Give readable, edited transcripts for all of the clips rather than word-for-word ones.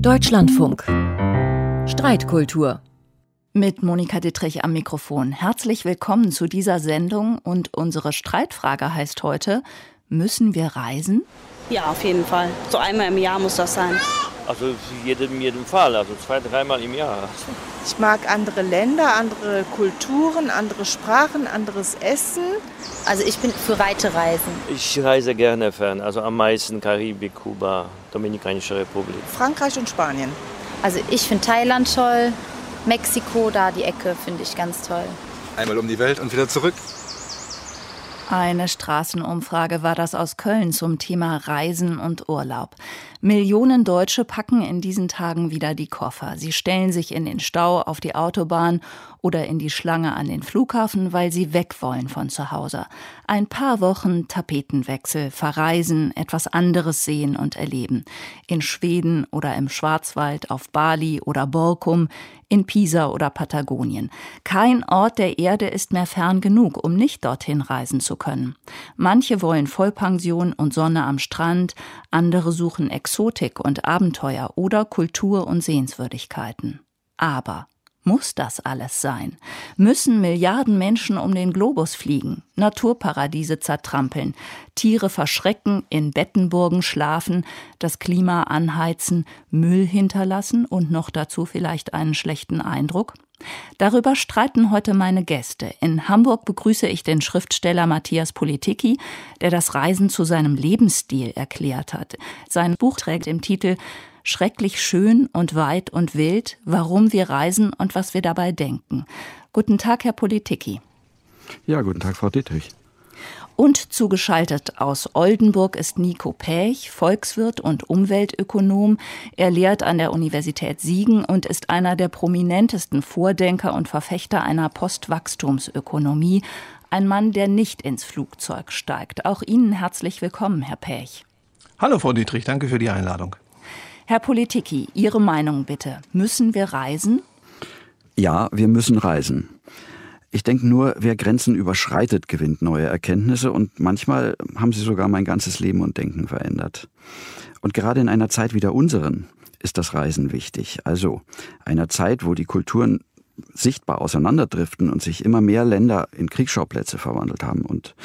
Deutschlandfunk. Streitkultur. Mit Monika Dittrich am Mikrofon. Herzlich willkommen zu dieser Sendung und unsere Streitfrage heißt heute: Müssen wir reisen? Ja, auf jeden Fall. So einmal im Jahr muss das sein. Also jedem Fall, also 2-3 Mal im Jahr. Ich mag andere Länder, andere Kulturen, andere Sprachen, anderes Essen. Also ich bin für weite Reisen. Ich reise gerne fern, also am meisten Karibik, Kuba, Dominikanische Republik. Frankreich und Spanien. Also ich finde Thailand toll, Mexiko, da die Ecke finde ich ganz toll. Einmal um die Welt und wieder zurück. Eine Straßenumfrage war das aus Köln zum Thema Reisen und Urlaub. Millionen Deutsche packen in diesen Tagen wieder die Koffer. Sie stellen sich in den Stau auf die Autobahn oder in die Schlange an den Flughafen, weil sie weg wollen von zu Hause. Ein paar Wochen Tapetenwechsel, verreisen, etwas anderes sehen und erleben. In Schweden oder im Schwarzwald, auf Bali oder Borkum, in Pisa oder Patagonien. Kein Ort der Erde ist mehr fern genug, um nicht dorthin reisen zu können. Manche wollen Vollpension und Sonne am Strand, andere suchen Exotik und Abenteuer oder Kultur und Sehenswürdigkeiten. Aber muss das alles sein? Müssen Milliarden Menschen um den Globus fliegen, Naturparadiese zertrampeln, Tiere verschrecken, in Bettenburgen schlafen, das Klima anheizen, Müll hinterlassen und noch dazu vielleicht einen schlechten Eindruck? Darüber streiten heute meine Gäste. In Hamburg begrüße ich den Schriftsteller Matthias Politicki, der das Reisen zu seinem Lebensstil erklärt hat. Sein Buch trägt im Titel Schrecklich schön und weit und wild, warum wir reisen und was wir dabei denken. Guten Tag, Herr Politicki. Ja, guten Tag, Frau Dittrich. Und zugeschaltet aus Oldenburg ist Nico Pech, Volkswirt und Umweltökonom. Er lehrt an der Universität Siegen und ist einer der prominentesten Vordenker und Verfechter einer Postwachstumsökonomie. Ein Mann, der nicht ins Flugzeug steigt. Auch Ihnen herzlich willkommen, Herr Pech. Hallo, Frau Dittrich, danke für die Einladung. Herr Politicki, Ihre Meinung bitte. Müssen wir reisen? Ja, wir müssen reisen. Ich denke nur, wer Grenzen überschreitet, gewinnt neue Erkenntnisse und manchmal haben sie sogar mein ganzes Leben und Denken verändert. Und gerade in einer Zeit wie der unseren ist das Reisen wichtig. Also einer Zeit, wo die Kulturen sichtbar auseinanderdriften und sich immer mehr Länder in Kriegsschauplätze verwandelt haben und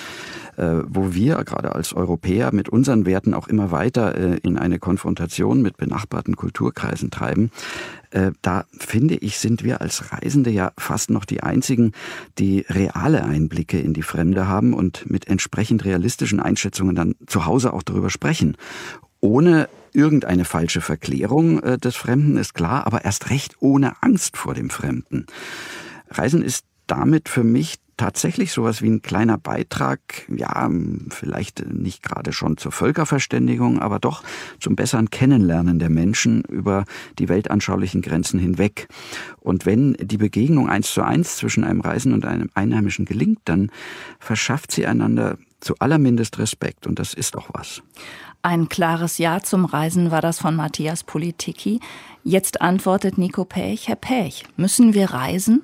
wo wir gerade als Europäer mit unseren Werten auch immer weiter in eine Konfrontation mit benachbarten Kulturkreisen treiben. Da finde ich, sind wir als Reisende ja fast noch die Einzigen, die reale Einblicke in die Fremde haben und mit entsprechend realistischen Einschätzungen dann zu Hause auch darüber sprechen. Ohne irgendeine falsche Verklärung des Fremden, ist klar, aber erst recht ohne Angst vor dem Fremden. Reisen ist damit für mich tatsächlich sowas wie ein kleiner Beitrag, ja, vielleicht nicht gerade schon zur Völkerverständigung, aber doch zum besseren Kennenlernen der Menschen über die weltanschaulichen Grenzen hinweg. Und wenn die Begegnung 1:1 zwischen einem Reisenden und einem Einheimischen gelingt, dann verschafft sie einander zu allermindest Respekt und das ist doch was. Ein klares Ja zum Reisen war das von Matthias Politicki. Jetzt antwortet Nico Pech. Herr Pech, müssen wir reisen?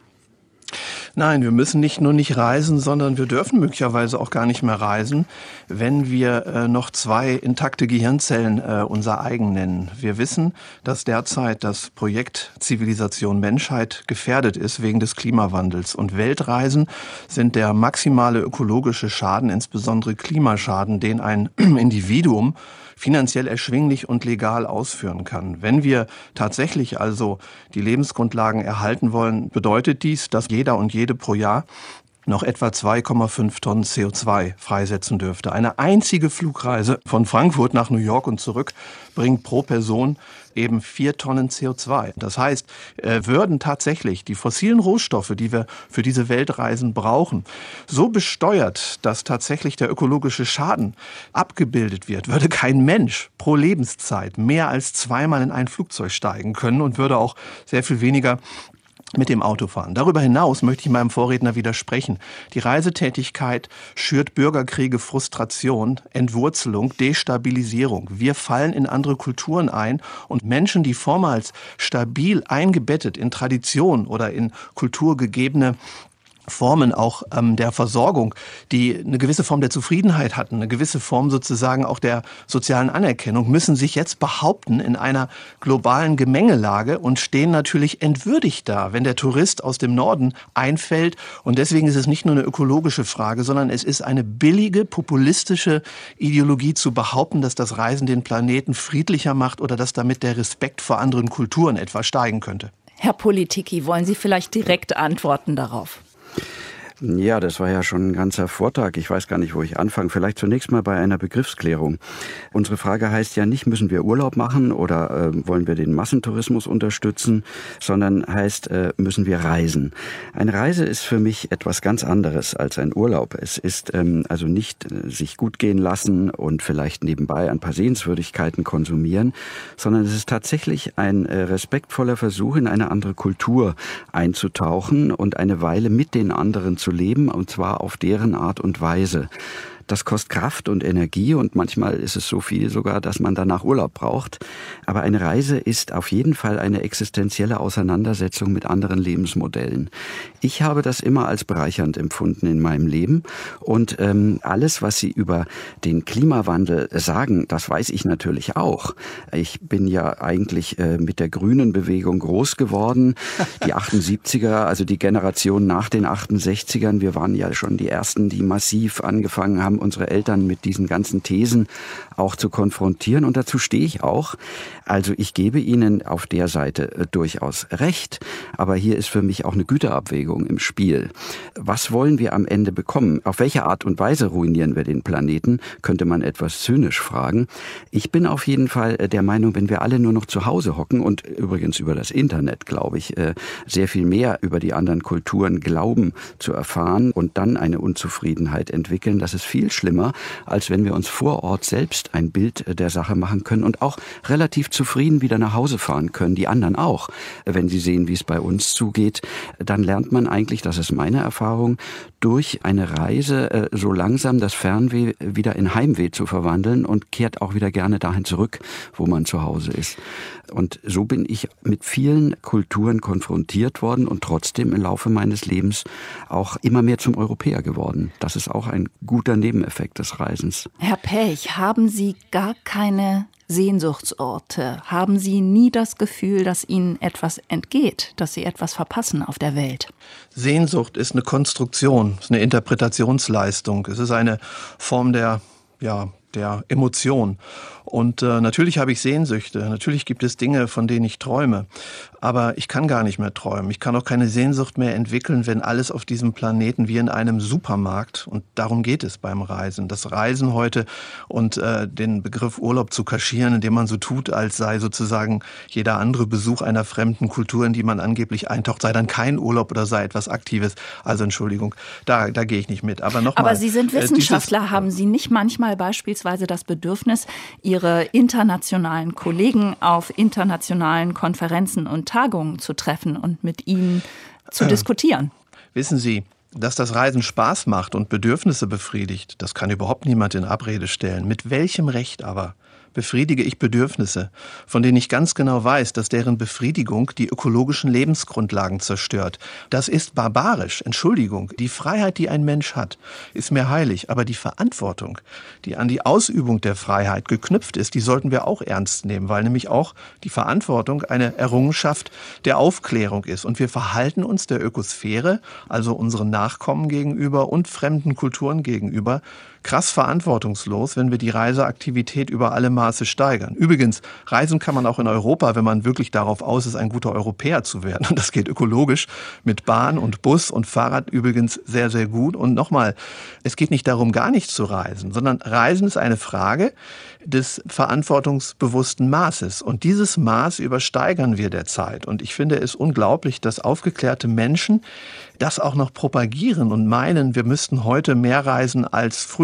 Nein, wir müssen nicht nur nicht reisen, sondern wir dürfen möglicherweise auch gar nicht mehr reisen, wenn wir noch 2 intakte Gehirnzellen unser eigen nennen. Wir wissen, dass derzeit das Projekt Zivilisation Menschheit gefährdet ist wegen des Klimawandels. Und Weltreisen sind der maximale ökologische Schaden, insbesondere Klimaschaden, den ein Individuum finanziell erschwinglich und legal ausführen kann. Wenn wir tatsächlich also die Lebensgrundlagen erhalten wollen, bedeutet dies, dass jeder und jede pro Jahr noch etwa 2,5 Tonnen CO2 freisetzen dürfte. Eine einzige Flugreise von Frankfurt nach New York und zurück bringt pro Person eben 4 Tonnen CO2. Das heißt, würden tatsächlich die fossilen Rohstoffe, die wir für diese Weltreisen brauchen, so besteuert, dass tatsächlich der ökologische Schaden abgebildet wird, würde kein Mensch pro Lebenszeit mehr als 2-mal in ein Flugzeug steigen können und würde auch sehr viel weniger mit dem Auto fahren. Darüber hinaus möchte ich meinem Vorredner widersprechen. Die Reisetätigkeit schürt Bürgerkriege, Frustration, Entwurzelung, Destabilisierung. Wir fallen in andere Kulturen ein und Menschen, die vormals stabil eingebettet in Tradition oder in kulturgegebene Formen auch der Versorgung, die eine gewisse Form der Zufriedenheit hatten, eine gewisse Form sozusagen auch der sozialen Anerkennung, müssen sich jetzt behaupten in einer globalen Gemengelage und stehen natürlich entwürdigt da, wenn der Tourist aus dem Norden einfällt. Und deswegen ist es nicht nur eine ökologische Frage, sondern es ist eine billige, populistische Ideologie zu behaupten, dass das Reisen den Planeten friedlicher macht oder dass damit der Respekt vor anderen Kulturen etwa steigen könnte. Herr Politiki, wollen Sie vielleicht direkt antworten darauf? Ja, das war ja schon ein ganzer Vortrag. Ich weiß gar nicht, wo ich anfange. Vielleicht zunächst mal bei einer Begriffsklärung. Unsere Frage heißt ja nicht, müssen wir Urlaub machen oder wollen wir den Massentourismus unterstützen, sondern heißt, müssen wir reisen. Eine Reise ist für mich etwas ganz anderes als ein Urlaub. Es ist also nicht sich gut gehen lassen und vielleicht nebenbei ein paar Sehenswürdigkeiten konsumieren, sondern es ist tatsächlich ein respektvoller Versuch, in eine andere Kultur einzutauchen und eine Weile mit den anderen zu leben, und zwar auf deren Art und Weise. Das kostet Kraft und Energie und manchmal ist es so viel sogar, dass man danach Urlaub braucht. Aber eine Reise ist auf jeden Fall eine existenzielle Auseinandersetzung mit anderen Lebensmodellen. Ich habe das immer als bereichernd empfunden in meinem Leben und alles, was Sie über den Klimawandel sagen, das weiß ich natürlich auch. Ich bin ja eigentlich mit der grünen Bewegung groß geworden. Die 78er, also die Generation nach den 68ern, wir waren ja schon die Ersten, die massiv angefangen haben, unsere Eltern mit diesen ganzen Thesen auch zu konfrontieren. Und dazu stehe ich auch. Also ich gebe Ihnen auf der Seite durchaus recht. Aber hier ist für mich auch eine Güterabwägung im Spiel. Was wollen wir am Ende bekommen? Auf welche Art und Weise ruinieren wir den Planeten? Könnte man etwas zynisch fragen. Ich bin auf jeden Fall der Meinung, wenn wir alle nur noch zu Hause hocken und übrigens über das Internet, glaube ich, sehr viel mehr über die anderen Kulturen glauben zu erfahren und dann eine Unzufriedenheit entwickeln, das ist viel schlimmer, als wenn wir uns vor Ort selbst ein Bild der Sache machen können und auch relativ zufrieden wieder nach Hause fahren können, die anderen auch. Wenn sie sehen, wie es bei uns zugeht, dann lernt man eigentlich, das ist meine Erfahrung, durch eine Reise so langsam das Fernweh wieder in Heimweh zu verwandeln und kehrt auch wieder gerne dahin zurück, wo man zu Hause ist. Und so bin ich mit vielen Kulturen konfrontiert worden und trotzdem im Laufe meines Lebens auch immer mehr zum Europäer geworden. Das ist auch ein guter Nebeneffekt des Reisens. Herr Pech, haben Sie gar keine Sehnsuchtsorte? Haben Sie nie das Gefühl, dass Ihnen etwas entgeht, dass Sie etwas verpassen auf der Welt? Sehnsucht ist eine Konstruktion, ist eine Interpretationsleistung. Es ist eine Form der Emotion. Und natürlich habe ich Sehnsüchte, natürlich gibt es Dinge, von denen ich träume, aber ich kann gar nicht mehr träumen. Ich kann auch keine Sehnsucht mehr entwickeln, wenn alles auf diesem Planeten wie in einem Supermarkt, und darum geht es beim Reisen, das Reisen heute und den Begriff Urlaub zu kaschieren, indem man so tut, als sei sozusagen jeder andere Besuch einer fremden Kultur, in die man angeblich eintaucht, sei dann kein Urlaub oder sei etwas Aktives. Also Entschuldigung, da gehe ich nicht mit. Aber nochmal. Aber Sie sind Wissenschaftler, haben Sie nicht manchmal beispielsweise das Bedürfnis, Ihre internationalen Kollegen auf internationalen Konferenzen und Tagungen zu treffen und mit ihnen zu diskutieren? Wissen Sie, dass das Reisen Spaß macht und Bedürfnisse befriedigt, das kann überhaupt niemand in Abrede stellen. Mit welchem Recht aber befriedige ich Bedürfnisse, von denen ich ganz genau weiß, dass deren Befriedigung die ökologischen Lebensgrundlagen zerstört? Das ist barbarisch. Entschuldigung. Die Freiheit, die ein Mensch hat, ist mir heilig. Aber die Verantwortung, die an die Ausübung der Freiheit geknüpft ist, die sollten wir auch ernst nehmen, weil nämlich auch die Verantwortung eine Errungenschaft der Aufklärung ist. Und wir verhalten uns der Ökosphäre, also unseren Nachkommen gegenüber und fremden Kulturen gegenüber, krass verantwortungslos, wenn wir die Reiseaktivität über alle Maße steigern. Übrigens, reisen kann man auch in Europa, wenn man wirklich darauf aus ist, ein guter Europäer zu werden. Und das geht ökologisch mit Bahn und Bus und Fahrrad übrigens sehr, sehr gut. Und nochmal, es geht nicht darum, gar nicht zu reisen, sondern Reisen ist eine Frage des verantwortungsbewussten Maßes. Und dieses Maß übersteigern wir derzeit. Und ich finde es unglaublich, dass aufgeklärte Menschen das auch noch propagieren und meinen, wir müssten heute mehr reisen als früher.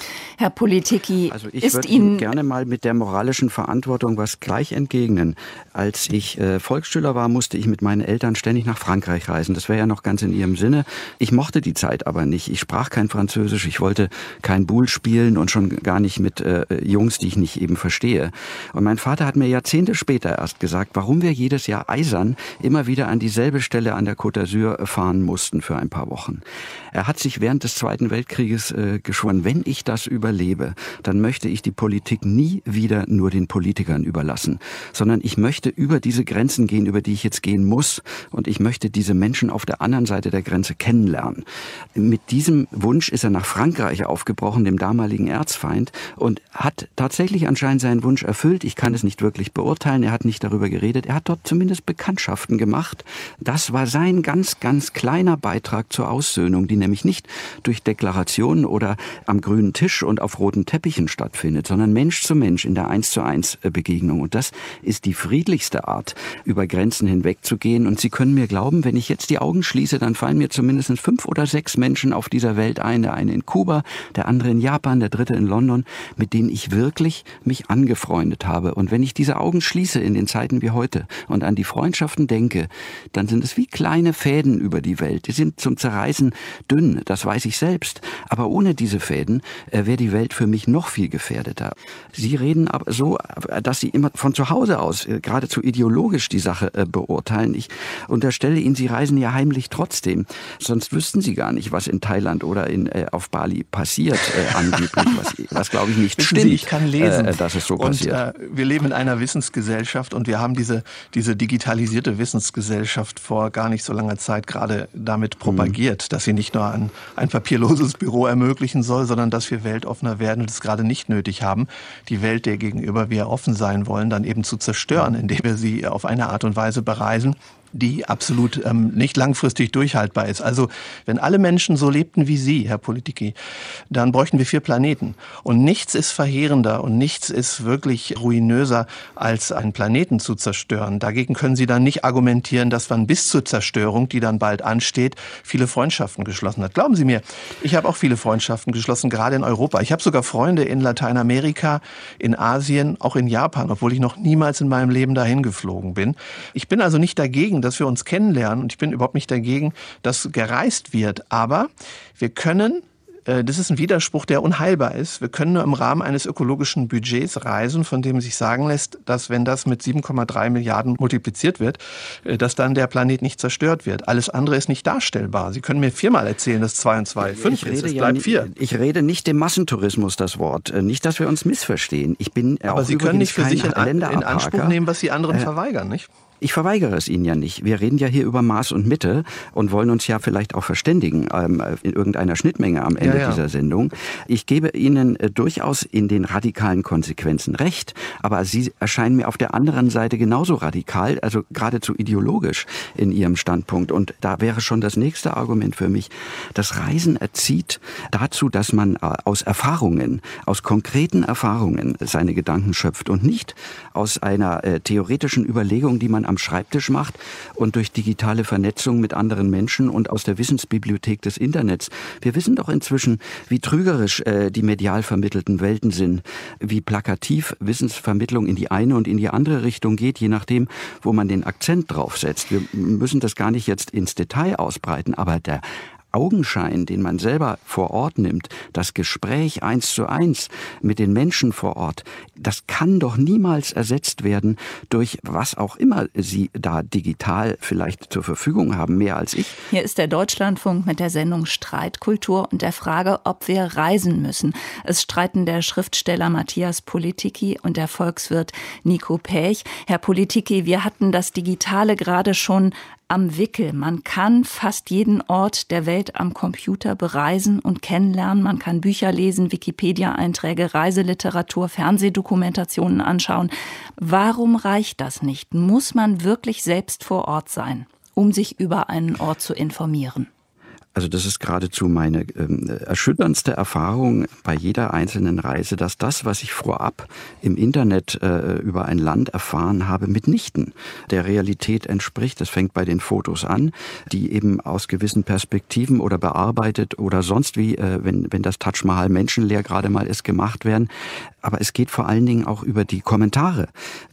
Herr Politicki, also ich würde Ihnen gerne mal mit der moralischen Verantwortung was gleich entgegnen. Als ich Volksschüler war, musste ich mit meinen Eltern ständig nach Frankreich reisen. Das wäre ja noch ganz in ihrem Sinne. Ich mochte die Zeit aber nicht. Ich sprach kein Französisch, ich wollte kein Boule spielen und schon gar nicht mit Jungs, die ich nicht eben verstehe. Und mein Vater hat mir Jahrzehnte später erst gesagt, warum wir jedes Jahr eisern immer wieder an dieselbe Stelle an der Côte d'Azur fahren mussten für ein paar Wochen. Er hat sich während des Zweiten Weltkrieges geschworen, wenn ich das überlebe, dann möchte ich die Politik nie wieder nur den Politikern überlassen, sondern ich möchte über diese Grenzen gehen, über die ich jetzt gehen muss, und ich möchte diese Menschen auf der anderen Seite der Grenze kennenlernen. Mit diesem Wunsch ist er nach Frankreich aufgebrochen, dem damaligen Erzfeind, und hat tatsächlich anscheinend seinen Wunsch erfüllt. Ich kann es nicht wirklich beurteilen, er hat nicht darüber geredet, er hat dort zumindest Bekanntschaften gemacht. Das war sein ganz, ganz kleiner Beitrag zur Aussöhnung, die nämlich nicht durch Deklarationen oder am grünen Tisch und auf roten Teppichen stattfindet, sondern Mensch zu Mensch in der 1:1 Begegnung. Und das ist die friedlichste Art, über Grenzen hinwegzugehen. Und Sie können mir glauben, wenn ich jetzt die Augen schließe, dann fallen mir zumindest 5 oder 6 Menschen auf dieser Welt ein. Der eine in Kuba, der andere in Japan, der dritte in London, mit denen ich wirklich mich angefreundet habe. Und wenn ich diese Augen schließe in den Zeiten wie heute und an die Freundschaften denke, dann sind es wie kleine Fäden über die Welt. Die sind zum Zerreißen dünn, das weiß ich selbst. Aber ohne diese Fäden wäre die Welt für mich noch viel gefährdeter. Sie reden aber so, dass Sie immer von zu Hause aus geradezu ideologisch die Sache beurteilen. Ich unterstelle Ihnen, Sie reisen ja heimlich trotzdem. Sonst wüssten Sie gar nicht, was in Thailand oder auf Bali passiert, angeblich, was glaube ich nicht stimmt. Ich kann lesen, dass es so passiert. Wir leben in einer Wissensgesellschaft und wir haben diese digitalisierte Wissensgesellschaft vor gar nicht so langer Zeit gerade damit propagiert, dass sie nicht nur ein papierloses Büro ermöglichen soll, sondern dass wir weltoffener werden und es gerade nicht nötig haben, die Welt, der gegenüber wir offen sein wollen, dann eben zu zerstören, indem wir sie auf eine Art und Weise bereisen, die absolut nicht langfristig durchhaltbar ist. Also wenn alle Menschen so lebten wie Sie, Herr Politicki, dann bräuchten wir 4 Planeten. Und nichts ist verheerender und nichts ist wirklich ruinöser, als einen Planeten zu zerstören. Dagegen können Sie dann nicht argumentieren, dass man bis zur Zerstörung, die dann bald ansteht, viele Freundschaften geschlossen hat. Glauben Sie mir, ich habe auch viele Freundschaften geschlossen, gerade in Europa. Ich habe sogar Freunde in Lateinamerika, in Asien, auch in Japan, obwohl ich noch niemals in meinem Leben dahin geflogen bin. Ich bin also nicht dagegen, dass wir uns kennenlernen, und ich bin überhaupt nicht dagegen, dass gereist wird, aber wir können, das ist ein Widerspruch, der unheilbar ist, wir können nur im Rahmen eines ökologischen Budgets reisen, von dem sich sagen lässt, dass wenn das mit 7,3 Milliarden multipliziert wird, dass dann der Planet nicht zerstört wird. Alles andere ist nicht darstellbar. Sie können mir 4-mal erzählen, dass 2 und 2 5 ist, es bleibt 4. Ich rede nicht dem Massentourismus das Wort, nicht, dass wir uns missverstehen. Ich bin aber auch Sie können nicht für sich in Länderabhaker. Anspruch nehmen, was Sie anderen verweigern, nicht? Ich verweigere es Ihnen ja nicht. Wir reden ja hier über Maß und Mitte und wollen uns ja vielleicht auch verständigen in irgendeiner Schnittmenge am Ende dieser Sendung. Ich gebe Ihnen durchaus in den radikalen Konsequenzen recht, aber Sie erscheinen mir auf der anderen Seite genauso radikal, also geradezu ideologisch in Ihrem Standpunkt. Und da wäre schon das nächste Argument für mich, das Reisen erzieht dazu, dass man aus Erfahrungen, aus konkreten Erfahrungen seine Gedanken schöpft und nicht aus einer theoretischen Überlegung, die man am Schreibtisch macht und durch digitale Vernetzung mit anderen Menschen und aus der Wissensbibliothek des Internets. Wir wissen doch inzwischen, wie trügerisch die medial vermittelten Welten sind, wie plakativ Wissensvermittlung in die eine und in die andere Richtung geht, je nachdem, wo man den Akzent draufsetzt. Wir müssen das gar nicht jetzt ins Detail ausbreiten, aber der Augenschein, den man selber vor Ort nimmt, das Gespräch 1:1 mit den Menschen vor Ort, das kann doch niemals ersetzt werden durch was auch immer Sie da digital vielleicht zur Verfügung haben, mehr als ich. Hier ist der Deutschlandfunk mit der Sendung Streitkultur und der Frage, ob wir reisen müssen. Es streiten der Schriftsteller Matthias Politicki und der Volkswirt Nico Pech. Herr Politicki, wir hatten das Digitale gerade schon am Wickel. Man kann fast jeden Ort der Welt am Computer bereisen und kennenlernen. Man kann Bücher lesen, Wikipedia-Einträge, Reiseliteratur, Fernsehdokumentationen anschauen. Warum reicht das nicht? Muss man wirklich selbst vor Ort sein, um sich über einen Ort zu informieren? Also das ist geradezu meine erschütterndste Erfahrung bei jeder einzelnen Reise, dass das, was ich vorab im Internet über ein Land erfahren habe, mitnichten der Realität entspricht. Das fängt bei den Fotos an, die eben aus gewissen Perspektiven oder bearbeitet oder sonst wie, wenn das Taj Mahal menschenleer gerade mal ist, gemacht werden. Aber es geht vor allen Dingen auch über die Kommentare,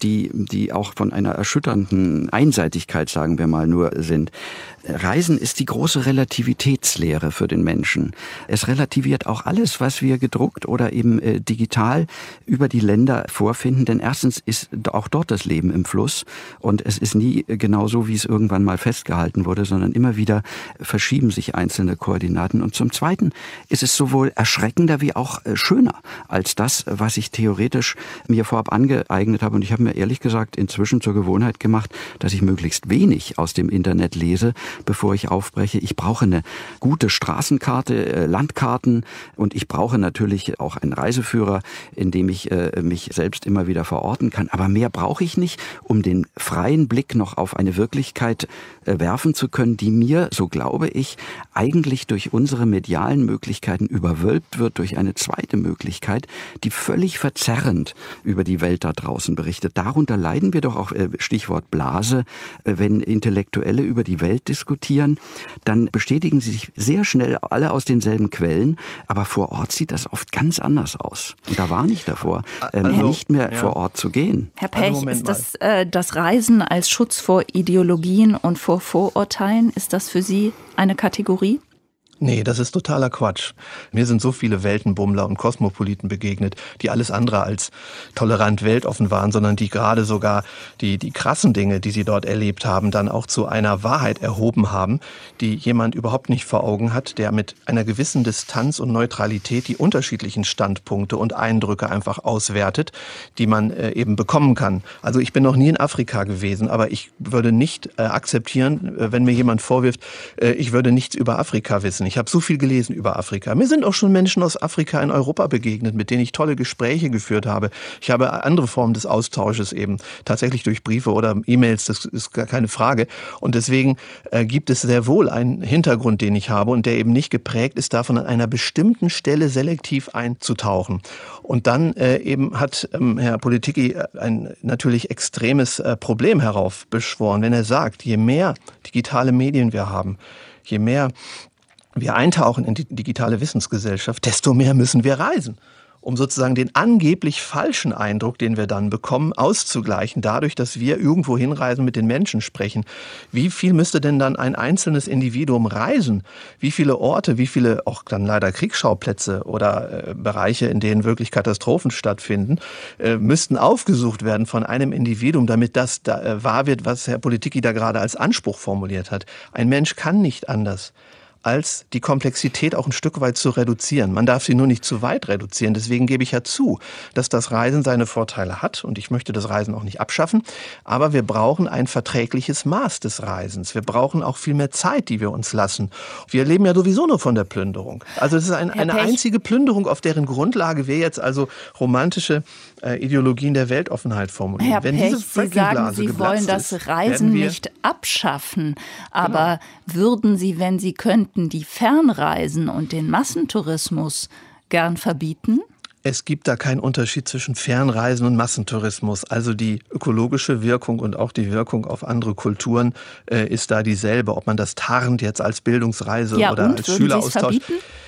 die auch von einer erschütternden Einseitigkeit, sagen wir mal, nur sind. Reisen ist die große Relativitätslehre für den Menschen. Es relativiert auch alles, was wir gedruckt oder eben digital über die Länder vorfinden. Denn erstens ist auch dort das Leben im Fluss und es ist nie genau so, wie es irgendwann mal festgehalten wurde, sondern immer wieder verschieben sich einzelne Koordinaten. Und zum Zweiten ist es sowohl erschreckender wie auch schöner als das, was ich theoretisch mir vorab angeeignet habe. Und ich habe mir ehrlich gesagt inzwischen zur Gewohnheit gemacht, dass ich möglichst wenig aus dem Internet lese, bevor ich aufbreche. Ich brauche eine gute Straßenkarte, Landkarten und ich brauche natürlich auch einen Reiseführer, in dem ich mich selbst immer wieder verorten kann. Aber mehr brauche ich nicht, um den freien Blick noch auf eine Wirklichkeit werfen zu können, die mir, so glaube ich, eigentlich durch unsere medialen Möglichkeiten überwölbt wird, durch eine zweite Möglichkeit, die völlig verzerrend über die Welt da draußen berichtet. Darunter leiden wir doch auch, Stichwort Blase, wenn Intellektuelle über die Welt diskutieren, dann bestätigen sie sich sehr schnell alle aus denselben Quellen, aber vor Ort sieht das oft ganz anders aus. Und da warne ich davor, nicht mehr vor Ort zu gehen. Herr Pech, ist das Reisen als Schutz vor Ideologien und vor Vorurteilen, ist das für Sie eine Kategorie? Nee, das ist totaler Quatsch. Mir sind so viele Weltenbummler und Kosmopoliten begegnet, die alles andere als tolerant weltoffen waren, sondern die gerade sogar die krassen Dinge, die sie dort erlebt haben, dann auch zu einer Wahrheit erhoben haben, die jemand überhaupt nicht vor Augen hat, der mit einer gewissen Distanz und Neutralität die unterschiedlichen Standpunkte und Eindrücke einfach auswertet, die man eben bekommen kann. Also ich bin noch nie in Afrika gewesen, aber ich würde nicht akzeptieren, wenn mir jemand vorwirft, ich würde nichts über Afrika wissen. Ich habe so viel gelesen über Afrika. Mir sind auch schon Menschen aus Afrika in Europa begegnet, mit denen ich tolle Gespräche geführt habe. Ich habe andere Formen des Austausches eben, tatsächlich durch Briefe oder E-Mails, das ist gar keine Frage. Und deswegen gibt es sehr wohl einen Hintergrund, den ich habe und der eben nicht geprägt ist, davon an einer bestimmten Stelle selektiv einzutauchen. Und dann eben hat Herr Politicki ein natürlich extremes Problem heraufbeschworen, wenn er sagt, je mehr digitale Medien wir haben, je mehr wir eintauchen in die digitale Wissensgesellschaft, desto mehr müssen wir reisen, um sozusagen den angeblich falschen Eindruck, den wir dann bekommen, auszugleichen, dadurch, dass wir irgendwo hinreisen, mit den Menschen sprechen. Wie viel müsste denn dann ein einzelnes Individuum reisen? Wie viele Orte, wie viele auch dann leider Kriegsschauplätze oder Bereiche, in denen wirklich Katastrophen stattfinden, müssten aufgesucht werden von einem Individuum, damit das da, wahr wird, was Herr Politicki da gerade als Anspruch formuliert hat. Ein Mensch kann nicht anders, als die Komplexität auch ein Stück weit zu reduzieren. Man darf sie nur nicht zu weit reduzieren. Deswegen gebe ich ja zu, dass das Reisen seine Vorteile hat und ich möchte das Reisen auch nicht abschaffen. Aber wir brauchen ein verträgliches Maß des Reisens. Wir brauchen auch viel mehr Zeit, die wir uns lassen. Wir leben ja sowieso nur von der Plünderung. Also es ist eine einzige Plünderung, auf deren Grundlage wir jetzt also romantische Ideologien der Weltoffenheit formulieren. Herr Pech, Sie sagen, Sie wollen das Reisen nicht abschaffen. Aber würden Sie, wenn Sie könnten, die Fernreisen und den Massentourismus gern verbieten? Es gibt da keinen Unterschied zwischen Fernreisen und Massentourismus. Also die ökologische Wirkung und auch die Wirkung auf andere Kulturen ist da dieselbe. Ob man das tarnt jetzt als Bildungsreise oder als Schüleraustausch.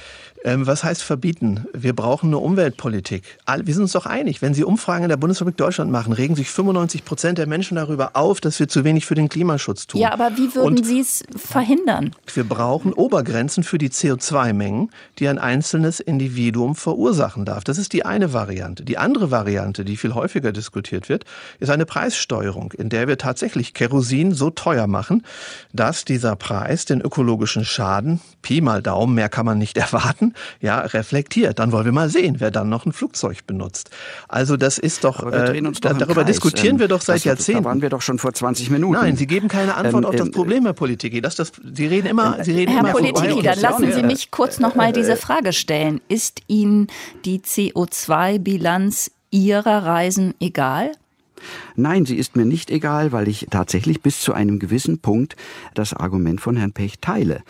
Was heißt verbieten? Wir brauchen eine Umweltpolitik. Wir sind uns doch einig. Wenn Sie Umfragen in der Bundesrepublik Deutschland machen, regen sich 95% der Menschen darüber auf, dass wir zu wenig für den Klimaschutz tun. Ja, aber wie würden Sie es verhindern? Wir brauchen Obergrenzen für die CO2-Mengen, die ein einzelnes Individuum verursachen darf. Das ist die eine Variante. Die andere Variante, die viel häufiger diskutiert wird, ist eine Preissteuerung, in der wir tatsächlich Kerosin so teuer machen, dass dieser Preis den ökologischen Schaden, Pi mal Daumen, mehr kann man nicht erwarten, reflektiert. Dann wollen wir mal sehen, wer dann noch ein Flugzeug benutzt. Also das ist doch, darüber diskutieren wir doch seit Jahrzehnten. Da waren wir doch schon vor 20 Minuten. Nein, Sie geben keine Antwort auf das Problem, Herr Politicki. Sie reden immer Herr Politicki, dann lassen Sie mich kurz noch mal diese Frage stellen. Ist Ihnen die CO2-Bilanz Ihrer Reisen egal? Nein, sie ist mir nicht egal, weil ich tatsächlich bis zu einem gewissen Punkt das Argument von Herrn Pech teile.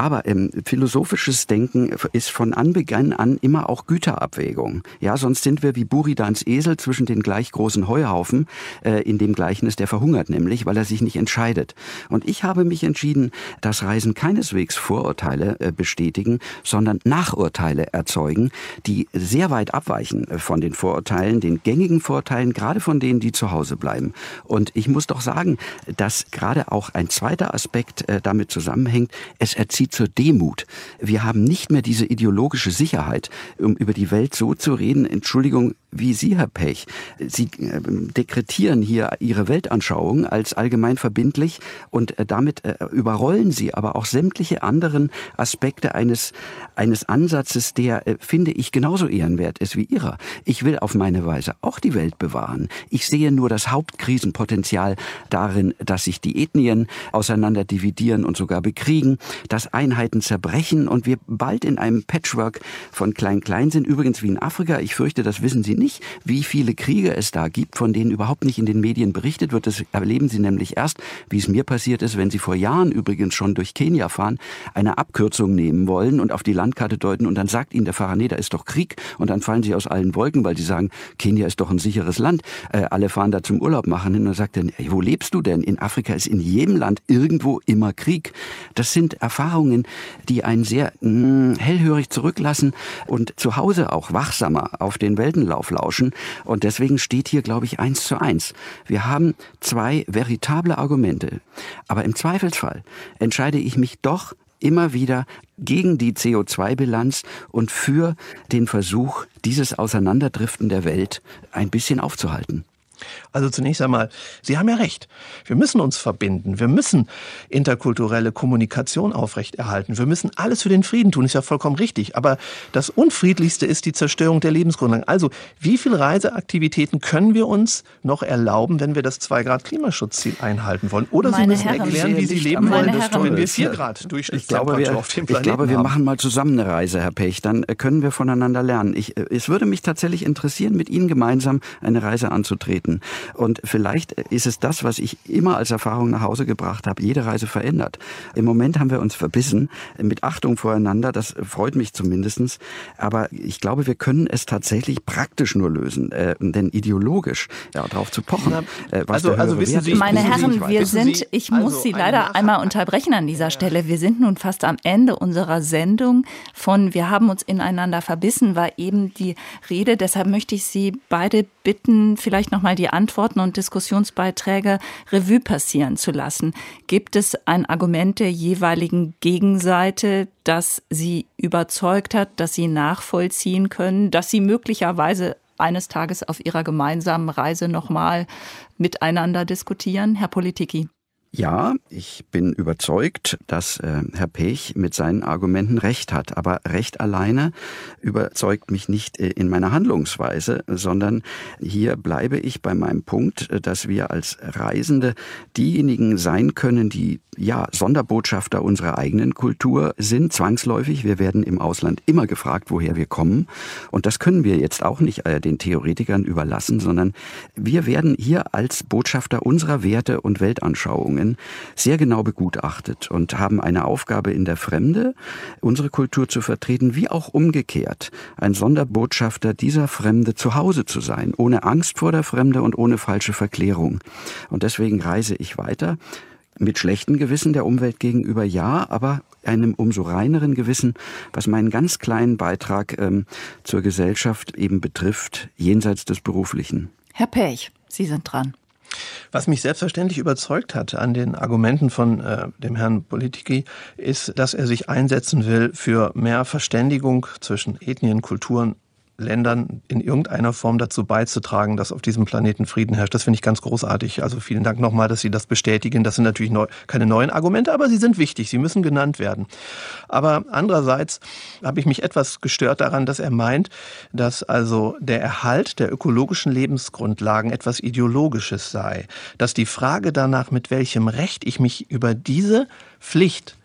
Aber philosophisches Denken ist von Anbeginn an immer auch Güterabwägung. Ja, sonst sind wir wie Buridans Esel zwischen den gleich großen Heuhaufen, in dem Gleichnis, der verhungert nämlich, weil er sich nicht entscheidet. Und ich habe mich entschieden, dass Reisen keineswegs Vorurteile bestätigen, sondern Nachurteile erzeugen, die sehr weit abweichen von den Vorurteilen, den gängigen Vorurteilen, gerade von denen, die zu Hause bleiben. Und ich muss doch sagen, dass gerade auch ein zweiter Aspekt damit zusammenhängt, es erzieht zur Demut. Wir haben nicht mehr diese ideologische Sicherheit, um über die Welt so zu reden, Entschuldigung, wie Sie, Herr Pech. Sie dekretieren hier Ihre Weltanschauung als allgemein verbindlich und damit überrollen Sie aber auch sämtliche anderen Aspekte eines Ansatzes, der, finde ich, genauso ehrenwert ist wie Ihrer. Ich will auf meine Weise auch die Welt bewahren. Ich sehe nur das Hauptkrisenpotenzial darin, dass sich die Ethnien auseinander dividieren und sogar bekriegen, dass Einheiten zerbrechen und wir bald in einem Patchwork von Klein-Klein sind. Übrigens wie in Afrika, ich fürchte, das wissen Sie nicht, wie viele Kriege es da gibt, von denen überhaupt nicht in den Medien berichtet wird. Das erleben Sie nämlich erst, wie es mir passiert ist, wenn Sie vor Jahren übrigens schon durch Kenia fahren, eine Abkürzung nehmen wollen und auf die Landkarte deuten und dann sagt Ihnen der Fahrer, nee, da ist doch Krieg und dann fallen Sie aus allen Wolken, weil Sie sagen, Kenia ist doch ein sicheres Land, alle fahren da zum Urlaub machen hin und dann sagt er, wo lebst du denn? In Afrika ist in jedem Land irgendwo immer Krieg. Das sind Erfahrungen, die einen sehr hellhörig zurücklassen und zu Hause auch wachsamer auf den Weltenlauf lauschen. Und deswegen steht hier, glaube ich, 1:1. Wir haben zwei veritable Argumente. Aber im Zweifelsfall entscheide ich mich doch immer wieder gegen die CO2-Bilanz und für den Versuch, dieses Auseinanderdriften der Welt ein bisschen aufzuhalten. Also zunächst einmal, Sie haben ja recht. Wir müssen uns verbinden. Wir müssen interkulturelle Kommunikation aufrechterhalten. Wir müssen alles für den Frieden tun, ist ja vollkommen richtig. Aber das Unfriedlichste ist die Zerstörung der Lebensgrundlagen. Also, wie viele Reiseaktivitäten können wir uns noch erlauben, wenn wir das 2-Grad-Klimaschutzziel einhalten wollen? Oder Sie müssen erklären, wie Sie leben wollen, wenn wir 4 Grad Durchschnittstemperatur auf dem Planeten haben. Ich glaube, wir machen mal zusammen eine Reise, Herr Pech. Dann können wir voneinander lernen. Es würde mich tatsächlich interessieren, mit Ihnen gemeinsam eine Reise anzutreten. Und vielleicht ist es das, was ich immer als Erfahrung nach Hause gebracht habe. Jede Reise verändert. Im Moment haben wir uns verbissen, mit Achtung voreinander. Das freut mich zumindest. Aber ich glaube, wir können es tatsächlich praktisch nur lösen. Denn ideologisch darauf zu pochen. Also wissen Sie, meine Herren, ich muss Sie leider einmal unterbrechen an dieser Stelle. Wir sind nun fast am Ende unserer Sendung von Wir haben uns ineinander verbissen, war eben die Rede. Deshalb möchte ich Sie beide bitten, vielleicht nochmal die Antworten und Diskussionsbeiträge Revue passieren zu lassen. Gibt es ein Argument der jeweiligen Gegenseite, das Sie überzeugt hat, das Sie nachvollziehen können, dass Sie möglicherweise eines Tages auf Ihrer gemeinsamen Reise nochmal miteinander diskutieren? Herr Politicki. Ja, ich bin überzeugt, dass Herr Pech mit seinen Argumenten recht hat. Aber Recht alleine überzeugt mich nicht in meiner Handlungsweise, sondern hier bleibe ich bei meinem Punkt, dass wir als Reisende diejenigen sein können, die Sonderbotschafter unserer eigenen Kultur sind, zwangsläufig. Wir werden im Ausland immer gefragt, woher wir kommen. Und das können wir jetzt auch nicht den Theoretikern überlassen, sondern wir werden hier als Botschafter unserer Werte und Weltanschauungen sehr genau begutachtet und haben eine Aufgabe in der Fremde, unsere Kultur zu vertreten, wie auch umgekehrt, ein Sonderbotschafter dieser Fremde zu Hause zu sein, ohne Angst vor der Fremde und ohne falsche Verklärung. Und deswegen reise ich weiter, mit schlechtem Gewissen der Umwelt gegenüber, ja, aber einem umso reineren Gewissen, was meinen ganz kleinen Beitrag zur Gesellschaft eben betrifft, jenseits des Beruflichen. Herr Pech, Sie sind dran. Was mich selbstverständlich überzeugt hat an den Argumenten von dem Herrn Politicki, ist, dass er sich einsetzen will für mehr Verständigung zwischen Ethnien, Kulturen, Ländern in irgendeiner Form dazu beizutragen, dass auf diesem Planeten Frieden herrscht. Das finde ich ganz großartig. Also vielen Dank nochmal, dass Sie das bestätigen. Das sind natürlich keine neuen Argumente, aber sie sind wichtig. Sie müssen genannt werden. Aber andererseits habe ich mich etwas gestört daran, dass er meint, dass also der Erhalt der ökologischen Lebensgrundlagen etwas Ideologisches sei. Dass die Frage danach, mit welchem Recht ich mich über diese Pflicht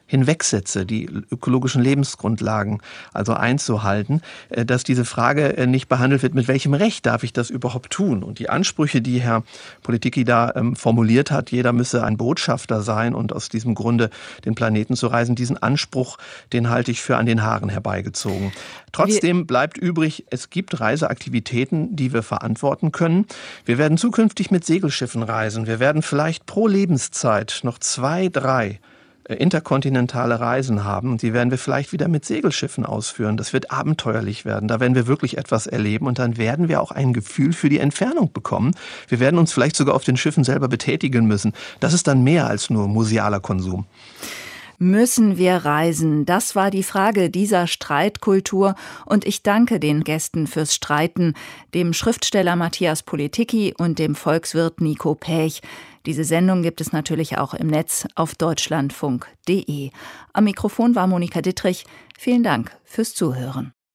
hinwegsetze, die ökologischen Lebensgrundlagen also einzuhalten, dass diese Frage nicht behandelt wird, mit welchem Recht darf ich das überhaupt tun? Und die Ansprüche, die Herr Politicki da formuliert hat, jeder müsse ein Botschafter sein und aus diesem Grunde den Planeten zu reisen, diesen Anspruch, den halte ich für an den Haaren herbeigezogen. Trotzdem bleibt übrig, es gibt Reiseaktivitäten, die wir verantworten können. Wir werden zukünftig mit Segelschiffen reisen. Wir werden vielleicht pro Lebenszeit noch 2, 3 interkontinentale Reisen haben. Und die werden wir vielleicht wieder mit Segelschiffen ausführen. Das wird abenteuerlich werden. Da werden wir wirklich etwas erleben. Und dann werden wir auch ein Gefühl für die Entfernung bekommen. Wir werden uns vielleicht sogar auf den Schiffen selber betätigen müssen. Das ist dann mehr als nur musealer Konsum. Müssen wir reisen? Das war die Frage dieser Streitkultur. Und ich danke den Gästen fürs Streiten, dem Schriftsteller Matthias Politicki und dem Volkswirt Nico Pech. Diese Sendung gibt es natürlich auch im Netz auf deutschlandfunk.de. Am Mikrofon war Monika Dittrich. Vielen Dank fürs Zuhören.